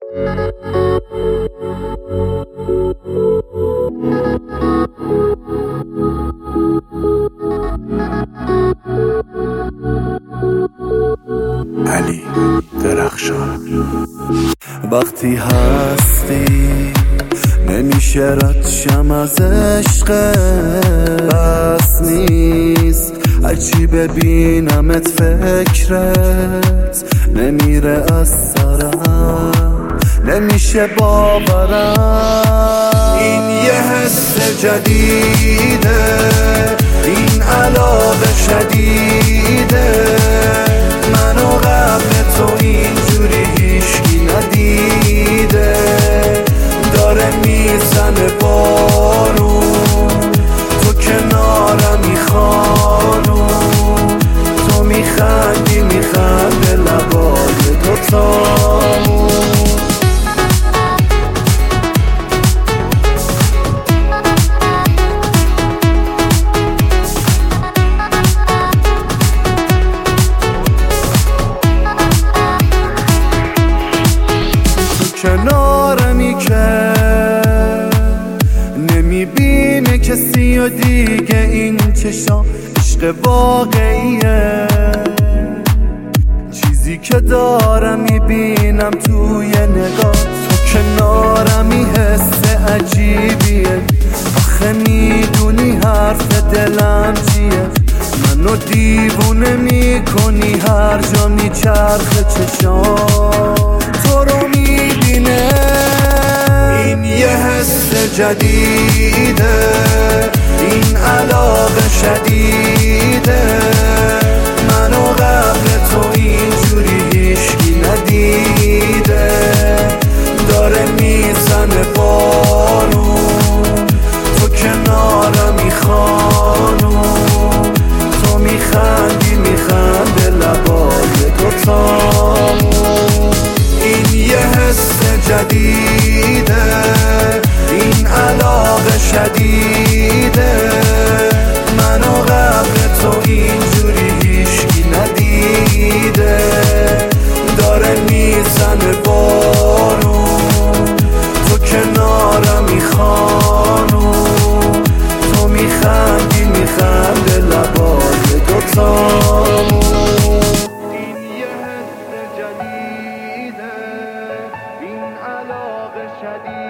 علی درخشان. وقتی هستی نمیشه رد شم از عشقت، بس نیست هرچی ببینمت فکرت نمیره از سرم، نمیشه باورم. این یه حس جدیده، این علاقه شدیده، منو قبل تو اینجوری هیچکی ندیده. داره میزنه بارون، تو کنارمی خانون، تو میخندی میخنده لبای دوتامون. کنارمی که نمیبینه کسی و دیگه، این چشام عشق واقعیه. چیزی که دارم میبینم توی نگاه، تو کنارمی حس عجیبیه. آخه میدونی حرف دلم چیه، منو دیوونه میکنی هر جا میچرخه چشام تو رو میبینه. این یه حس جدیده، این علاقه شدیده، منو قبل تو اینجوری هیچکی ندیده. داره میزنه بارون، تو کنارمی خانون، تو میخندی میخنده لبای دوتامون. این یه حس جدیده، این علاقه شدیده، منو قبل تو اینجوری هیچکی ندیده. داره میزنه بارون، تو کنارمی خانون، تو میخندی میخنده لبای دوتامون. این یه حس جدیده، این علاقه شدیده.